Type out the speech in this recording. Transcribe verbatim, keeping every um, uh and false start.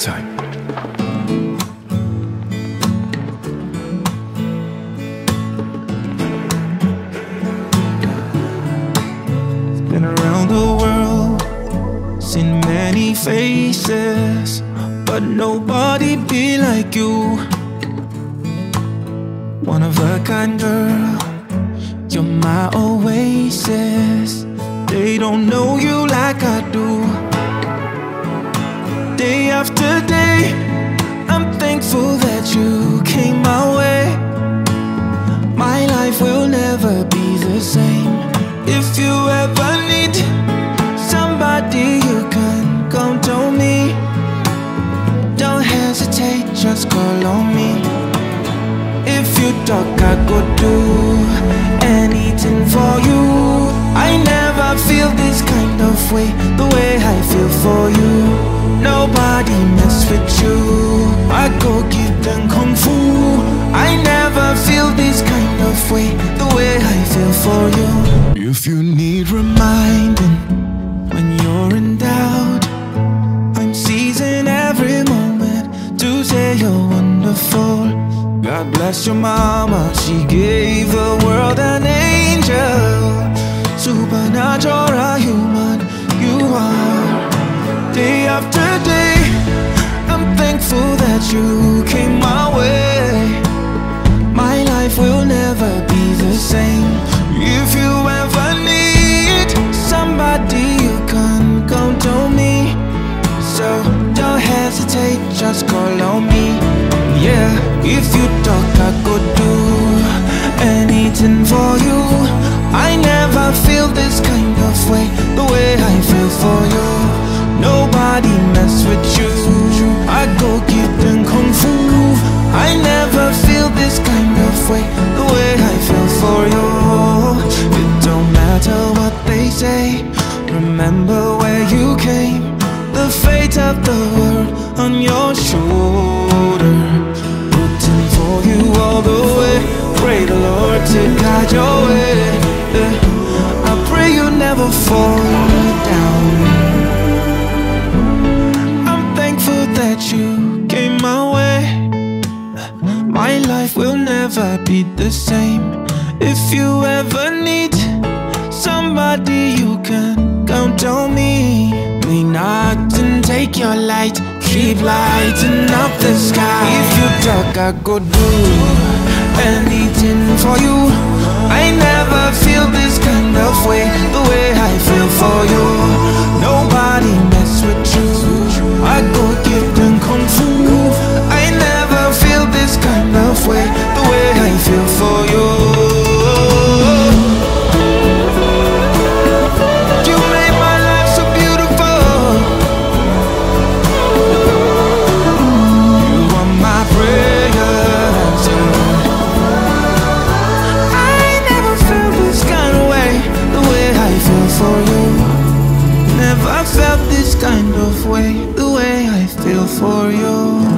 time. Been around the world, seen many faces, but nobody be like you. One of a kind girl, you're my oasis. They don't know you like I do. Day after day, I'm thankful that you came my way. My life will never be the same. If you ever need somebody, you can come to me. Don't hesitate, just call on me. If you talk, I could do anything for you. I never feel this kind of way, the way I feel for you. Nobody mess with you, I go give them kung fu. I never feel this kind of way, the way I feel for you. If you need reminding when you're in doubt, I'm seizing every moment to say you're wonderful. God bless your mama, she gave the world an angel. Supernatural human, you are. Day after day, I'm thankful that you came my way. My life will never be the same. If you ever need somebody, you can come to me. So don't hesitate, just call on me. Yeah, if you talk, I could do anything for you. I never feel this kind of way, the way I feel for you. Nobody mess with you, I go give them kung fu. I never feel this kind of way, the way I feel for you. It don't matter what they say, remember where you came. The fate of the world on your shoulder, rooting for you all the way. Pray the Lord to guide your way. uh, I pray you never fall down. I'm thankful that you came my way. My life will never be the same. If you ever need somebody, you can count on me. May not and take your light, keep lighting up the sky. If you talk, I go do anything for you. I never feel this kind of way, the way I feel for you. Nobody mess with you, I go give them kung fu. I never feel this kind of way, the way I feel for you. You made my life so beautiful. You are my prayer answer. I never felt this kind of way, the way I feel for you. Never felt this kind of way, the way I feel for you.